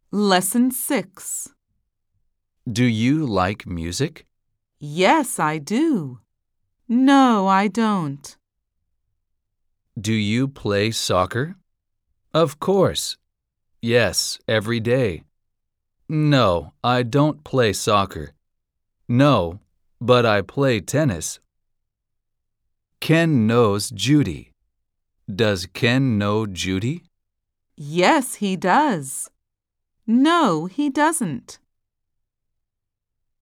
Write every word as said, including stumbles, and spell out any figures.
Lesson six. Do you like music? Yes, I do. No, I don't. Do you play soccer? Of course. Yes, every day. No, I don't play soccer. No, but I play tennis. Ken knows Judy. Does Ken know Judy? Yes, he does. No, he doesn't.